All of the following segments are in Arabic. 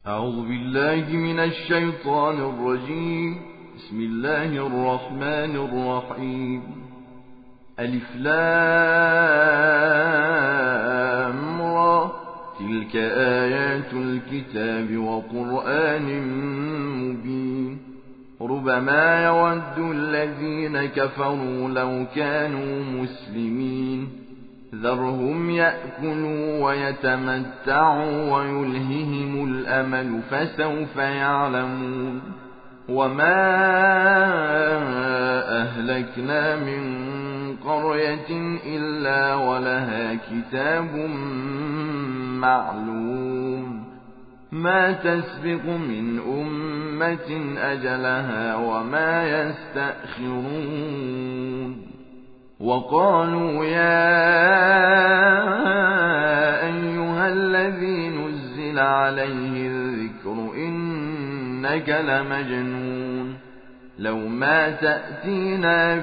أعوذ بالله من الشيطان الرجيم. بسم الله الرحمن الرحيم. ألف لام را، تلك آيات الكتاب وقرآن مبين. ربما يود الذين كفروا لو كانوا مسلمين. ذرهم يأكلوا ويتمتعوا ويلههم الأمل فسوف يعلمون. وما أهلكنا من قرية إلا ولها كتاب معلوم، ما تسبق من أمة أجلها وما يستأخرون. وقالوا يا أيها الذي نزل عليه الذكر إنك لمجنون، لو ما تأتينا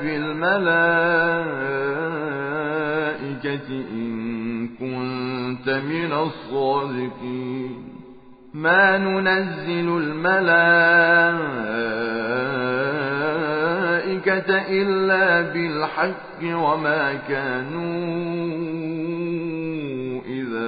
بالملائكة إن كنت من الصادقين. ما ننزل الملائكة إلا بالحق وما كانوا إذا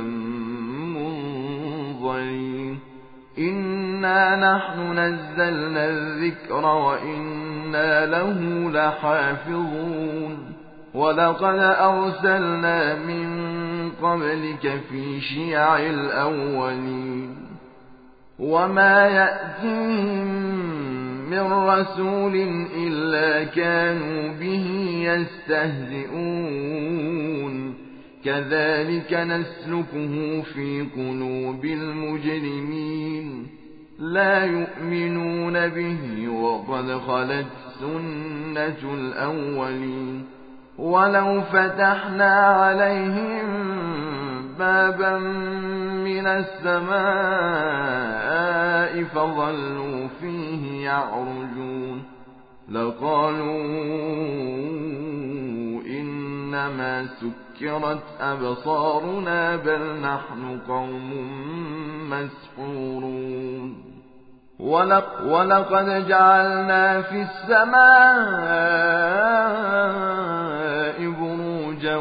منظرين. إنا نحن نزلنا الذكر وإنا له لحافظون. ولقد أرسلنا من قبلك في شيع الأولين، وما يأتيهم من رسول إلا كانوا به يستهزئون. كذلك نسلكه في قلوب المجرمين، لا يؤمنون به وقد خلت سنة الأولين. ولو فتحنا عليهم بابا من السماء فظلوا فيه يعرجون لقالوا إنما سكرت أبصارنا بل نحن قوم مسحورون. ولقد جعلنا في السماء بروجا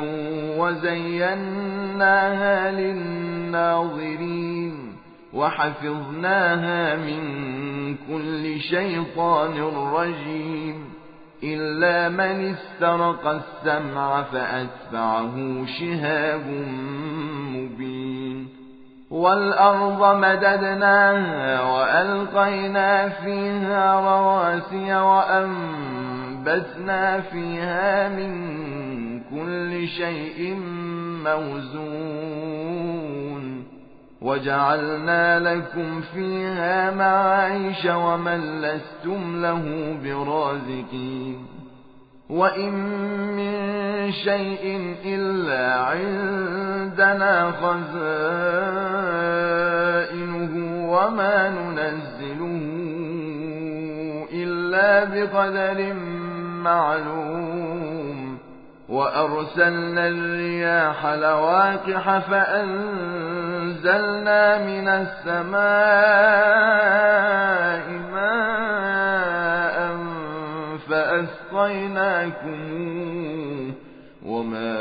وزيناها للناظرين وحفظناها من كل شيطان رجيم إلا من استرق السمع فأتبعه شهاب مبين. والأرض مددناها وألقينا فيها رواسي وأنبتنا فيها من كل شيء موزون وجعلنا لكم فيها معايش ومن لستم له برازقين. وإن من شيء إلا عندنا خزائنه وما ننزله إلا بقدر معلوم. وأرسلنا الرياح لواقح فأنزلنا من السماء ماء فأسقيناكموه وما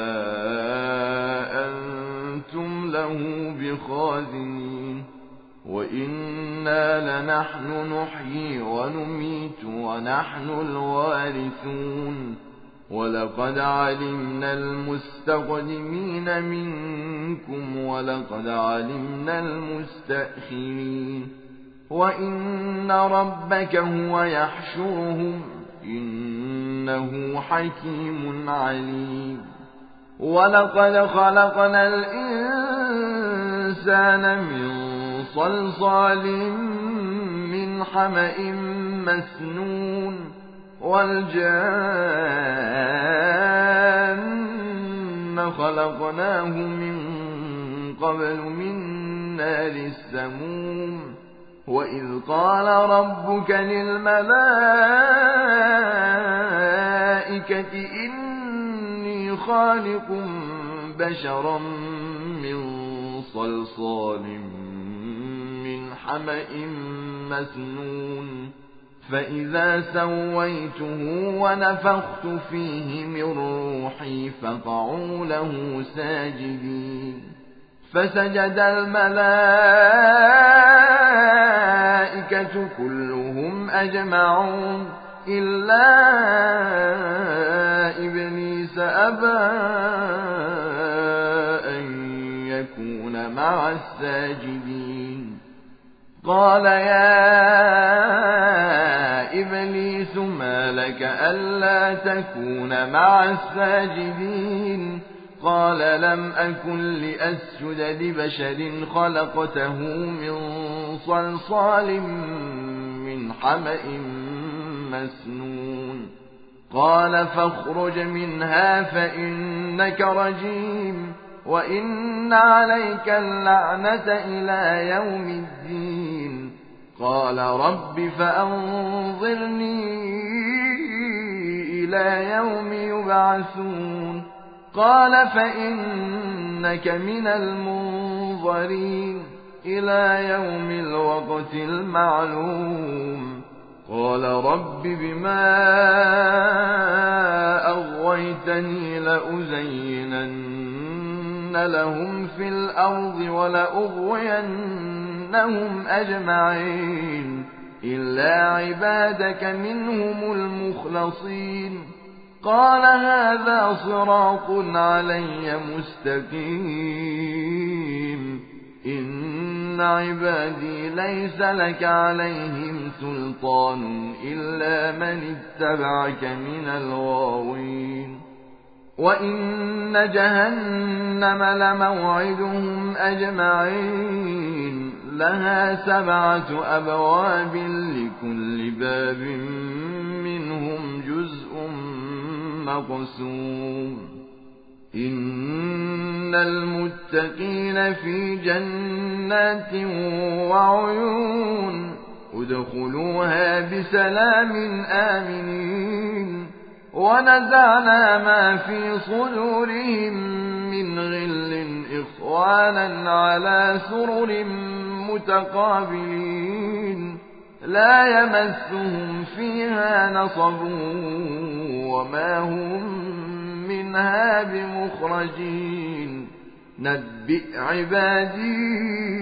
أنتم له بخازنين. وإنا لنحن نحيي ونميت ونحن الوارثون. ولقد علمنا المستقدمين منكم ولقد علمنا المستأخرين. وإن ربك هو يحشرهم إنه حكيم عليم. ولقد خلقنا الإنسان من صلصال من حمأ مسنون والجان خلقناه من قبل من نار السموم. وإذ قال ربك للملائكة إني خالق بشرا من صلصال من حمإ مسنون فإذا سويته ونفخت فيه من روحي فقعوا له ساجدين فسجد الملائكة كلهم أجمعون إلا إبليس أبى أن يكون مع الساجدين قال يا إبليس ما لك ألا تكون مع الساجدين قال لم أكن لأسجد لبشر خلقته من صلصال من حمأ مسنون قال فاخرج منها فإنك رجيم وإن عليك اللعنة إلى يوم الدين قال رب فأنظرني إلى يوم يبعثون قال فإنك من المنظرين إلى يوم الوقت المعلوم قال رب بما أغويتني لأزينن لهم في الأرض ولأغوينهم أجمعين إلا عبادك منهم المخلصين قال هذا صراط علي مستقيم إن عبادي ليس لك عليهم سلطان إلا من اتبعك من الغاوين وإن جهنم لموعدهم أجمعين لها 7 أبواب لكل باب منهم جزء مقسوم إن المتقين في جنات وعيون ادخلوها بسلام آمنين ونزعنا ما في صدورهم من غل إخوانا على سرر متقابلين لا يمسهم فيها نصب وما هم منها بمخرجين نبئ عبادي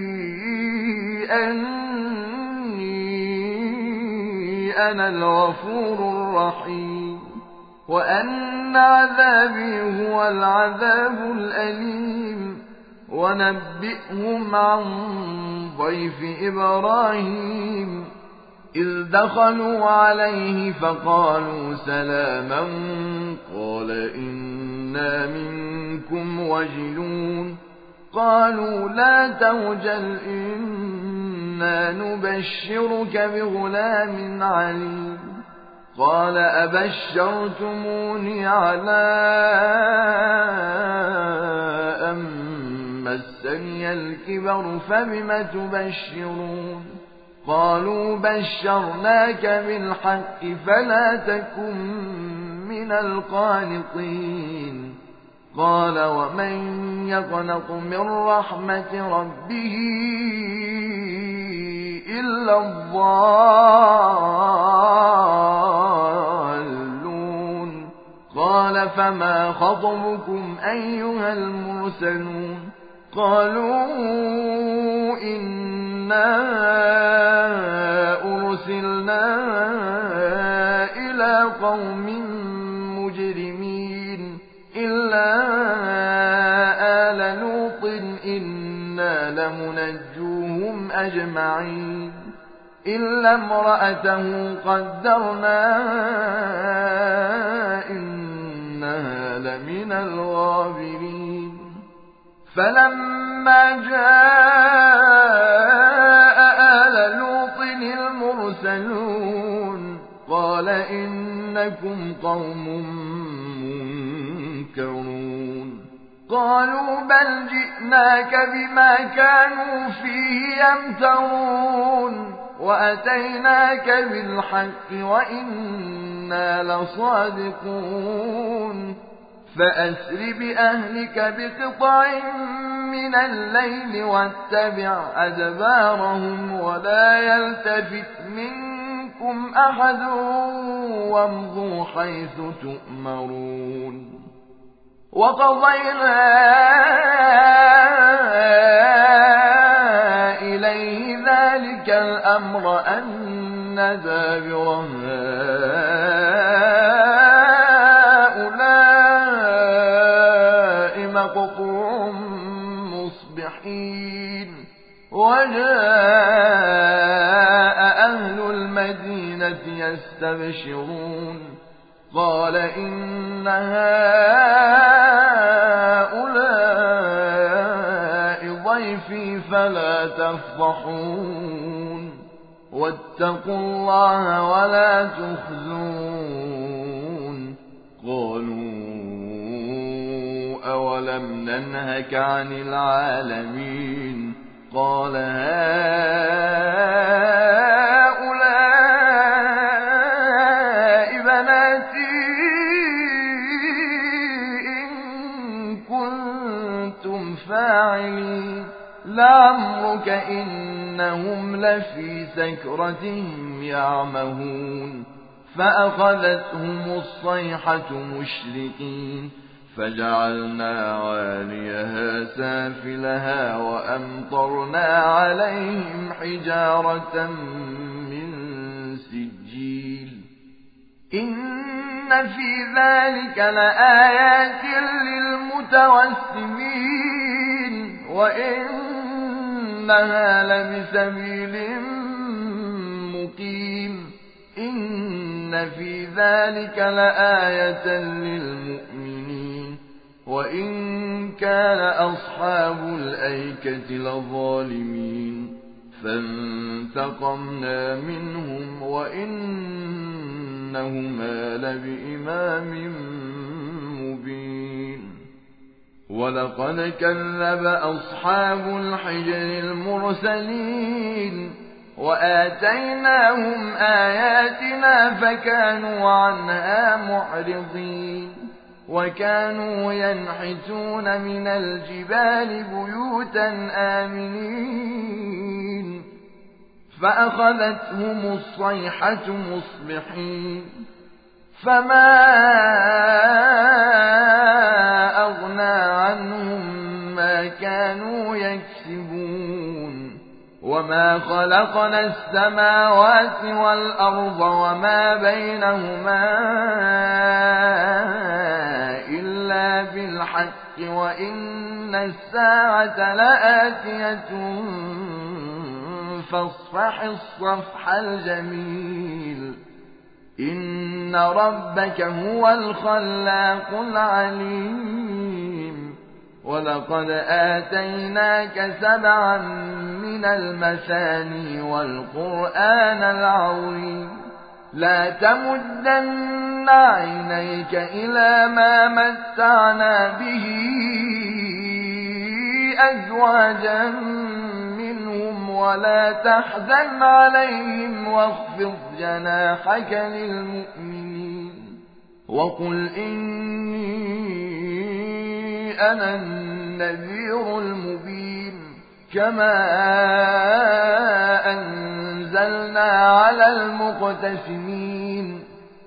أني أنا الغفور الرحيم وأن عذابي هو العذاب الأليم ونبئهم عن ضيف إبراهيم إذ دخلوا عليه فقالوا سلاما قال إنا منكم وجلون قالوا لا توجل إنا نبشرك بغلام عليم قال أبشرتموني على أن مسني الكبر فبم تبشرون قالوا بشرناك بالحق فلا تكن من القانطين قال ومن يقنط من رحمة ربه إلا الضالون قال فما خطبكم أيها المرسلون قالوا إنا أرسلنا إلى قوم مجرمين إلا آل لوط إنا لمنجوهم أجمعين إلا امرأته قدرنا إنها لمن الغابرين فلما جاء آل لوط المرسلون قال إنكم قوم منكرون قالوا بل جئناك بما كانوا فيه يمترون وأتيناك بالحق وإنا لصادقون فأسر بأهلك بقطع من الليل واتبع أدبارهم ولا يلتفت منكم أحد وامضوا حيث تؤمرون وقضينا إليه ذلك الأمر أن دابر هؤلاء مقطوع مصبحين وجاء أهل المدينة يستبشرون قال إن هؤلاء ضيفي فلا تفضحون واتقوا الله ولا تخزون قالوا أولم ننهك عن العالمين قال هؤلاء بناتي إن كنتم فاعلين لعمرك إنهم لفي سكرتهم يعمهون فأخذتهم الصيحة مشرقين فجعلنا عاليها سافلها وأمطرنا عليهم حجارة من سجيل إن في ذلك لآيات للمتوسمين وإنها لبسبيل مقيم إن في ذلك لآية للمؤمنين وإن كان أصحاب الأيكة لظالمين فانتقمنا منهم وإنهما لبإمام مبين ولقد كذب أصحاب الحجر المرسلين وآتيناهم آياتنا فكانوا عنها معرضين وكانوا ينحتون من الجبال بيوتا آمنين فأخذتهم الصيحة مصبحين فما أغنى عنهم ما كانوا يكسبون وما خلقنا السماوات والأرض وما بينهما إلا بالحق وإن الساعة لآتية فاصفح الصفح الجميل إن ربك هو الخلاق العليم ولقد آتيناك 7 من المثاني والقرآن العظيم لا تمدن عينيك إلى ما متعنا به أزواجا منهم ولا تحزن عليهم واخفض جناحك للمؤمنين وقل إني أنا النذير المبين كما أنزلنا على المقتسمين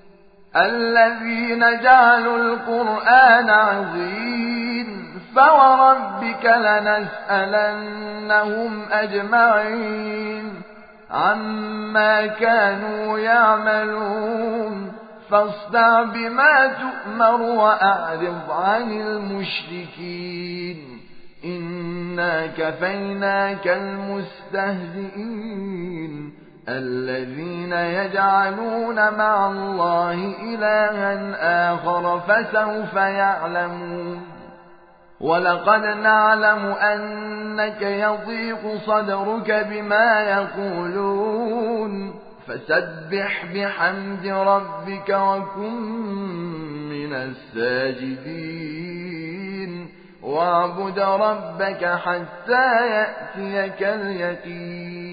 الذين جعلوا القرآن عظيم فوربك لنسألنهم أجمعين عما كانوا يعملون فاصدع بما تؤمر وأعرض عن المشركين إنا كفيناك المستهزئين الذين يجعلون مع الله إلها آخر فسوف يعلمون ولقد نعلم أنك يضيق صدرك بما يقولون فسبح بحمد ربك وكن من الساجدين واعبد ربك حتى يأتيك اليقين